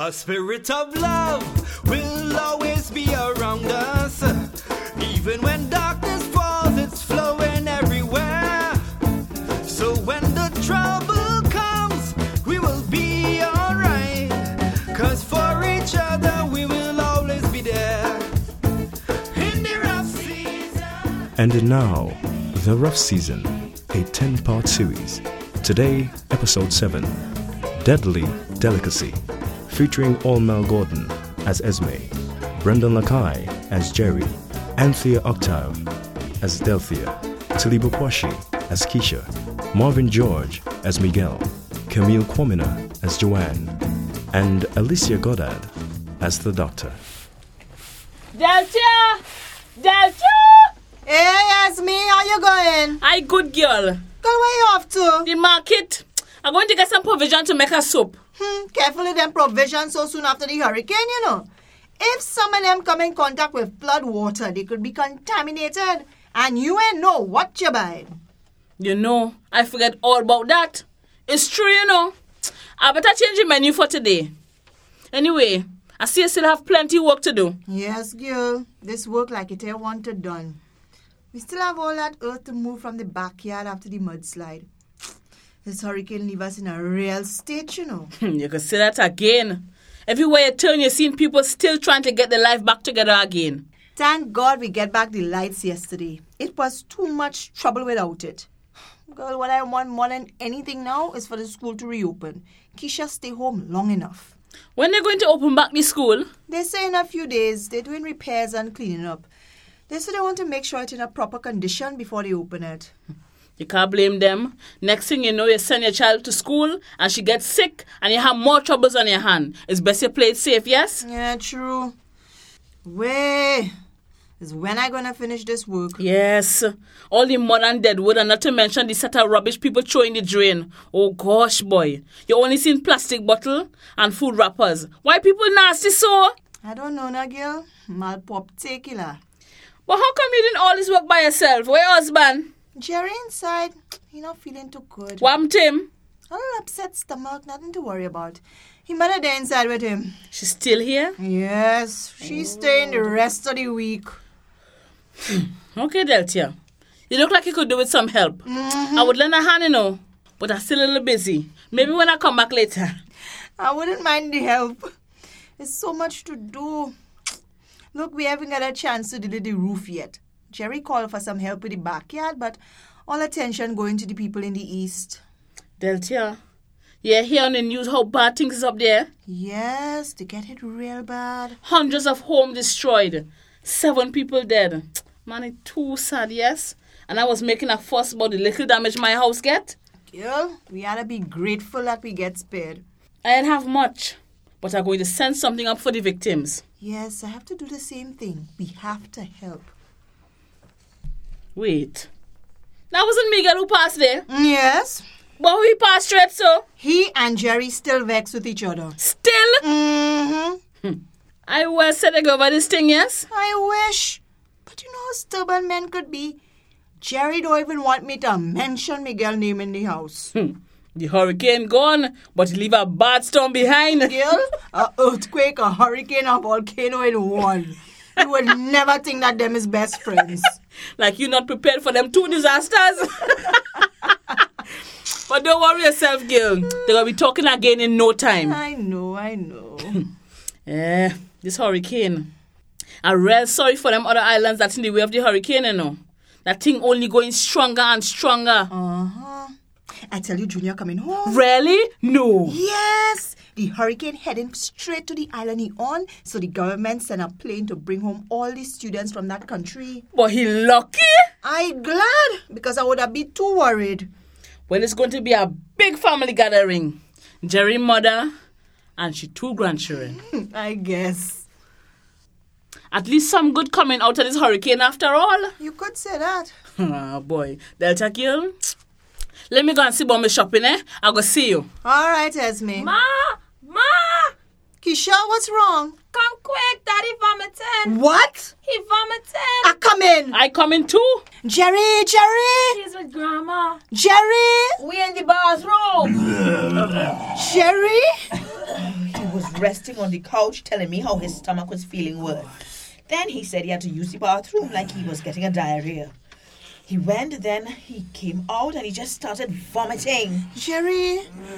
A spirit of love will always be around us. Even when darkness falls, it's flowing everywhere. So when the trouble comes, we will be alright. 'Cause for each other, we will always be there. In the rough season. And now, The Rough Season, a 10-part series. Today, Episode 7, Deadly Delicacy, featuring All-Mel Gordon as Esme, Brendan Lakai as Jerry, Anthea Octave as Delphia, Taliba Kwashi as Keisha, Marvin George as Miguel, Camille Kwamina as Joanne, and Alicia Goddard as the Doctor. Delphia! Hey, Esme, how you going? I good girl. Girl, where you off to? The market. I'm going to get some provision to make a soup. Careful with them provisions so soon after the hurricane, you know. If some of them come in contact with flood water, they could be contaminated. And you ain't know what you buy. You know, I forget all about that. It's true, you know. I better change the menu for today. Anyway, I see you still have plenty work to do. Yes, girl. This work like it ain't wanted done. We still have all that earth to move from the backyard after the mudslide. This hurricane leave us in a real state, you know. You can say that again. Everywhere you turn, you're seeing people still trying to get their life back together again. Thank God we get back the lights yesterday. It was too much trouble without it. Girl, what I want more than anything now is for the school to reopen. Keisha stay home long enough. When they're going to open back the school? They say in a few days. They're doing repairs and cleaning up. They say they want to make sure it's in a proper condition before they open it. You can't blame them. Next thing you know, you send your child to school and she gets sick and you have more troubles on your hand. It's best you play it safe, yes? Yeah, true. Wait, is when I gonna finish this work? Yes. All the mud and dead wood, and not to mention the set of rubbish people throw in the drain. Oh gosh, boy. You only seen plastic bottle and food wrappers. Why people nasty so? I don't know, na girl. Mal pop tequila. But how come you didn't all this work by yourself? Where your husband? Jerry inside. He not feeling too good. What him? A little upset stomach, nothing to worry about. He mother there inside with him. She's still here? Yes, she's staying the rest of the week. Okay, Deltia. You look like you could do with some help. Mm-hmm. I would lend a hand, you know, but I'm still a little busy. Maybe when I come back later. I wouldn't mind the help. There's so much to do. Look, we haven't got a chance to do the roof yet. Jerry called for some help with the backyard, but all attention going to the people in the east. Deltia, you hear on the news how bad things is up there? Yes, they get it real bad. Hundreds of homes destroyed. 7 people dead. Man, it's too sad, yes? And I was making a fuss about the little damage my house get. Girl, we ought to be grateful that we get spared. I didn't have much, but I'm going to send something up for the victims. Yes, I have to do the same thing. We have to help. Wait. That wasn't Miguel who passed there? Yes. But who he passed straight so? He and Jerry still vex with each other. Still? Mm-hmm. I was setting over this thing, yes? I wish. But you know how stubborn men could be? Jerry don't even want me to mention Miguel's name in the house. The hurricane gone, but he leave a bad storm behind. Girl, an earthquake, a hurricane, a volcano in one. You would never think that them is best friends. Like you not prepared for them 2 disasters. But don't worry yourself, girl. They're going to be talking again in no time. I know. This hurricane. I'm real sorry for them other islands that's in the way of the hurricane, you know. That thing only going stronger and stronger. Uh-huh. I tell you, Junior coming home. Really? No. Yes. The hurricane heading straight to the island he on, so the government sent a plane to bring home all the students from that country. But he lucky? I glad, because I would have been too worried. Well, it's going to be a big family gathering. Jerry mother and she 2 grandchildren. I guess. At least some good coming out of this hurricane after all. You could say that. Oh boy. Delta girl. Let me go and see about my shopping, eh? I'll go see you. All right, Esme. Ma! Keisha, what's wrong? Come quick, Daddy vomiting. What? He vomiting. I come in. I come in too. Jerry. He's with Grandma. Jerry. We in the bathroom. Jerry. He was resting on the couch telling me how his stomach was feeling worse. Then he said he had to use the bathroom like he was getting a diarrhea. He went, then he came out and he just started vomiting. Jerry,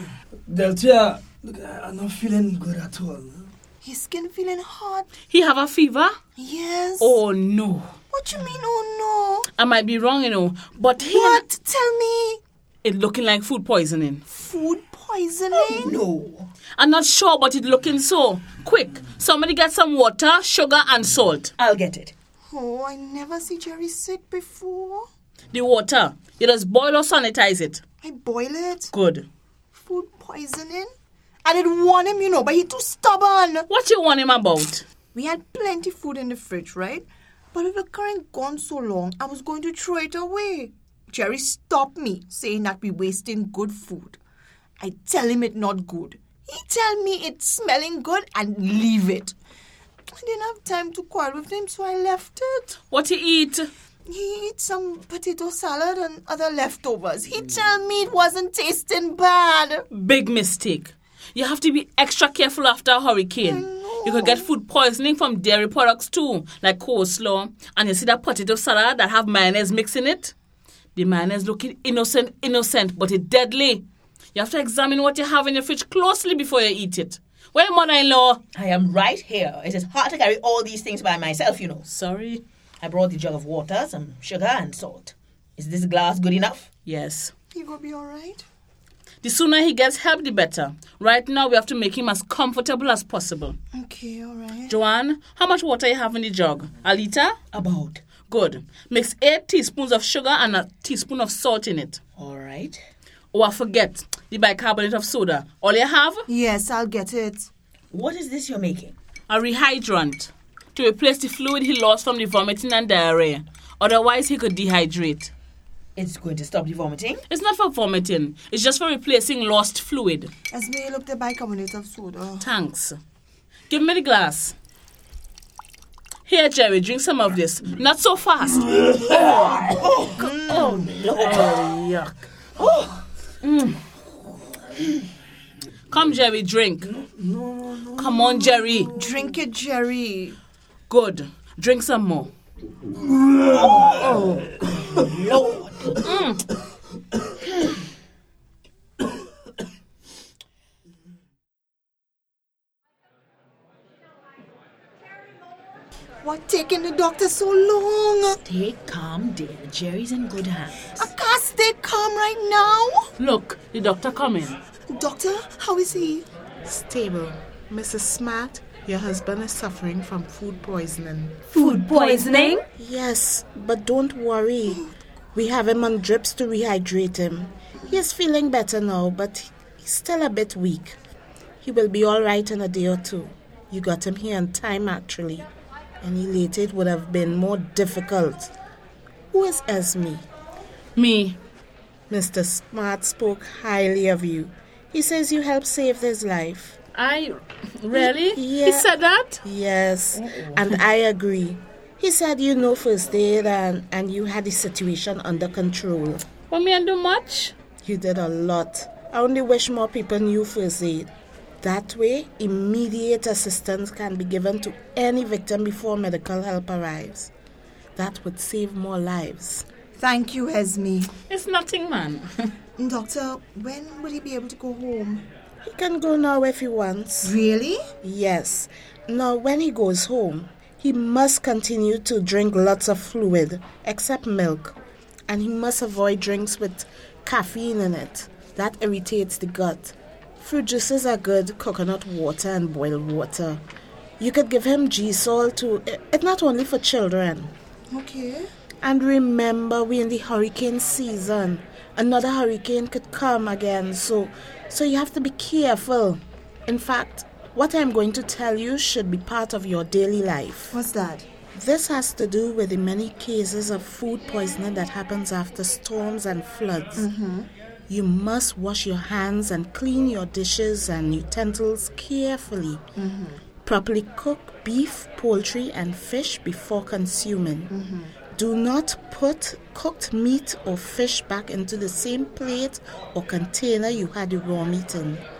Deltia, look, I'm not feeling good at all. his skin feeling hot. He have a fever? Yes. Oh, no. What you mean, oh I might be wrong, but no? What? Tell me. it looking like food poisoning. Food poisoning? No. I'm not sure, but it looking so. Quick, somebody get some water, sugar, and salt. I'll get it. Oh, I never see Jerry sick before. The water, you just boil or sanitize it. I boil it. Good. Food poisoning? I didn't want him, but he too stubborn. What you want him about? We had plenty food in the fridge, right? But with the current gone so long, I was going to throw it away. Jerry stopped me, saying that we wasting good food. I tell him it not good. He tell me it's smelling good and leave it. I didn't have time to quarrel with him, so I left it. What you eat? He eat some potato salad and other leftovers. He tell me it wasn't tasting bad. Big mistake. You have to be extra careful after a hurricane. You could get food poisoning from dairy products too, like coleslaw. And you see that potato salad that have mayonnaise mixed in it? The mayonnaise looking innocent, but it's deadly. You have to examine what you have in your fridge closely before you eat it. Well, mother-in-law. I am right here. It is hard to carry all these things by myself, Sorry. I brought the jug of water, some sugar and salt. Is this glass good enough? Yes. He gonna be all right? The sooner he gets help, the better. Right now, we have to make him as comfortable as possible. Okay, all right. Joanne, how much water you have in the jug? A liter? About. Good. Mix 8 teaspoons of sugar and a teaspoon of salt in it. All right. Oh, I forget the bicarbonate of soda. All you have? Yes, I'll get it. What is this you're making? A rehydrant to replace the fluid he lost from the vomiting and diarrhea. Otherwise, he could dehydrate. It's going to stop the vomiting? It's not for vomiting. It's just for replacing lost fluid. Esme, look the bicarbonate of soda. Thanks. Give me the glass. Here, Jerry, drink some of this. Not so fast. Oh, Lord. Yuck. Come, Jerry, drink. No. Come on, Jerry. Drink it, Jerry. Good. Drink some more. Lord. What taking the doctor so long? Stay calm, dear. Jerry's in good hands. I can't stay calm right now. Look, the doctor coming. Doctor, how is he? Stable. Mrs. Smart, your husband is suffering from food poisoning. Food poisoning? Yes, but don't worry. We have him on drips to rehydrate him. He is feeling better now, but he's still a bit weak. He will be all right in a day or two. You got him here on time, actually. Any later, it would have been more difficult. Who is Esme? Me. Mr. Smart spoke highly of you. He says you helped save his life. Really? Yeah. He said that? Yes, and I agree. He said you know first aid and you had the situation under control. Want me to do much? You did a lot. I only wish more people knew first aid. That way, immediate assistance can be given to any victim before medical help arrives. That would save more lives. Thank you, Esme. It's nothing, man. Doctor, when will he be able to go home? He can go now if he wants. Really? Yes. Now, when he goes home, he must continue to drink lots of fluid, except milk. And he must avoid drinks with caffeine in it. That irritates the gut. Fruit juices are good, coconut water and boiled water. You could give him G-Sol too. It's not only for children. Okay. And remember, we're in the hurricane season. Another hurricane could come again, so you have to be careful. In fact, what I'm going to tell you should be part of your daily life. What's that? This has to do with the many cases of food poisoning that happens after storms and floods. Mm-hmm. You must wash your hands and clean your dishes and utensils carefully. Mm-hmm. Properly cook beef, poultry, and fish before consuming. Mm-hmm. Do not put cooked meat or fish back into the same plate or container you had the raw meat in.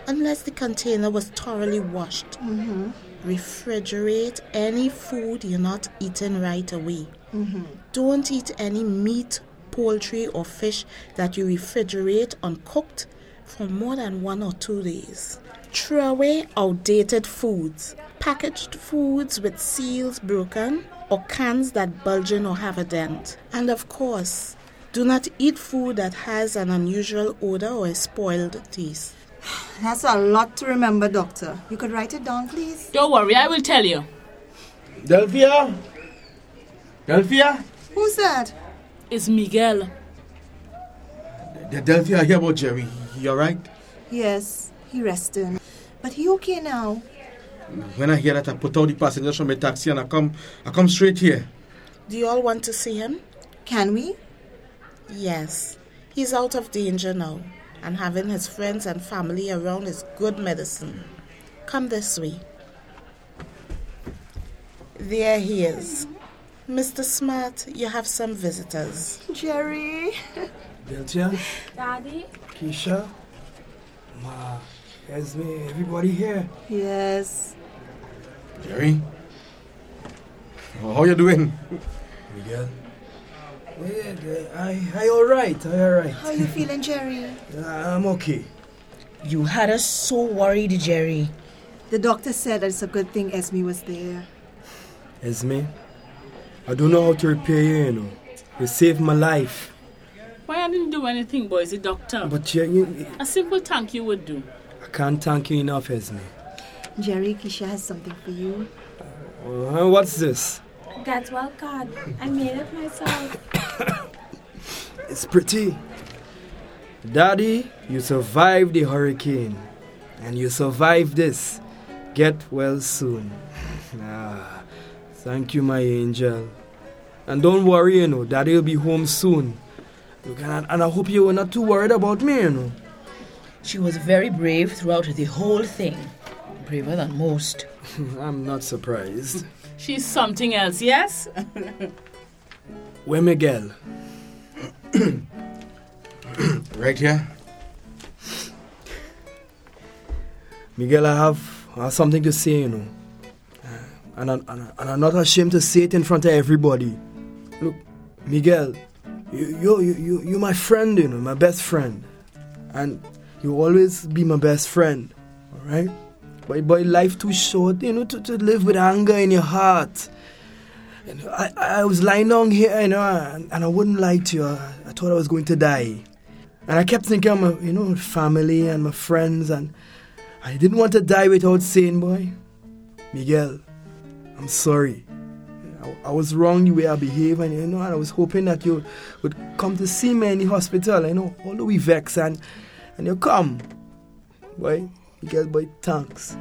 unless the container was thoroughly washed. Refrigerate any food you're not eating right away. Don't eat any meat, poultry, or fish that you refrigerate uncooked for more than 1 or 2 days. Throw away outdated foods, packaged foods with seals broken, or cans that bulge in or have a dent. And of course, do not eat food that has an unusual odor or a spoiled taste. That's a lot to remember, Doctor. You could write it down, please? Don't worry, I will tell you. Delphia? Delphia? Who's that? It's Miguel. Delphia, I hear about Jerry. You alright? Yes, he resting. But he okay now? When I hear that, I put out the passengers from my taxi and I come straight here. Do you all want to see him? Can we? Yes. He's out of danger now, and having his friends and family around is good medicine. Come this way. There he is. Mr. Smart, you have some visitors. Jerry. Delphia? Daddy? Keisha? Ma, Esme, everybody here? Yes. Jerry? How you doing? Miguel? I alright. How you feeling, Jerry? I'm okay. You had us so worried, Jerry. The doctor said that it's a good thing Esme was there. Esme, I don't know how to repair you, you know. You saved my life. Why I didn't do anything, boys, the doctor? But a simple thank you would do. I can't thank you enough, Esme. Jerry, Keisha has something for you. What's this? That's well, God. I made it myself. It's pretty. Daddy, you survived the hurricane. And you survived this. Get well soon. Thank you, my angel. And don't worry, you know, Daddy will be home soon. And I hope you were not too worried about me, you know. She was very brave throughout the whole thing. Braver than most. I'm not surprised. She's something else, yes? Where Miguel? Right here. Miguel, I have something to say, you know. And I'm not ashamed to say it in front of everybody. Look, Miguel, you're my friend, you know, my best friend. And you'll always be my best friend, alright? But boy, life too short, you know, to live with anger in your heart. You know, I was lying down here, you know, and I wouldn't lie to you. I thought I was going to die. And I kept thinking of my, you know, family and my friends, and I didn't want to die without saying, boy, Miguel, I'm sorry. I was wrong the way I behaved, and you know, and I was hoping that you would come to see me in the hospital, you know, although we vex, and you come. Boy, Miguel, boy, thanks.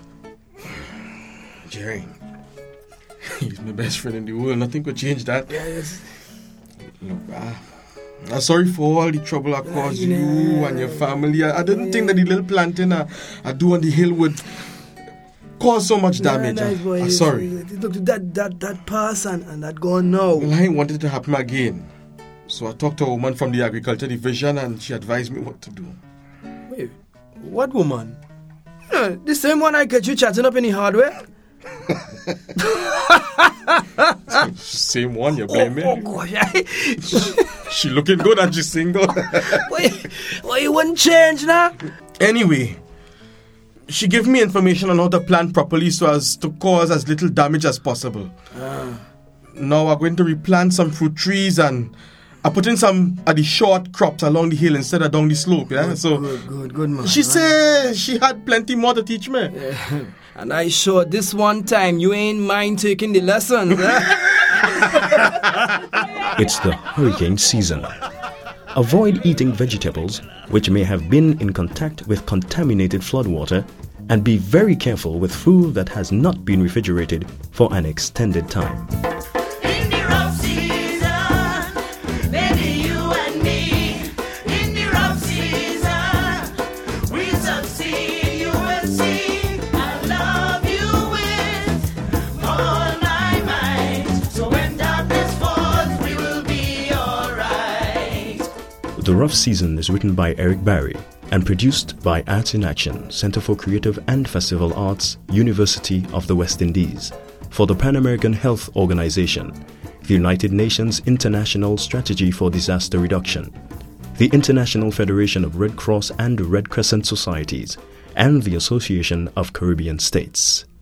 Jerry, he's my best friend in the world. Nothing could change that. Yes. Look, I'm sorry for all the trouble I caused you and your family. I didn't think that the little planting I do on the hill would cause so much damage. I'm sorry. Look, that pass and that gone now. Well, I ain't wanted it to happen again. So I talked to a woman from the agriculture division and she advised me what to do. Wait, what woman? The same one I get you chatting up in the hardware? Same one, you blame me? Oh gosh. She looking good and she's single. Why you wouldn't change now? Anyway, she gave me information on how to plant properly so as to cause as little damage as possible. Now we're going to replant some fruit trees and I put in some of the short crops along the hill instead of down the slope. Yeah? Good man. She said she had plenty more to teach me. Yeah. And I sure this one time you ain't mind taking the lessons. It's the hurricane season. Avoid eating vegetables which may have been in contact with contaminated floodwater, and be very careful with food that has not been refrigerated for an extended time. In the rough season, baby, you and me. In the rough season, we succeed, you will see. I love you with all my might. So when darkness falls, we will be alright. The Rough Season is written by Eric Barry and produced by Arts in Action, Center for Creative and Festival Arts, University of the West Indies, for the Pan American Health Organization, the United Nations International Strategy for Disaster Reduction, the International Federation of Red Cross and Red Crescent Societies, and the Association of Caribbean States.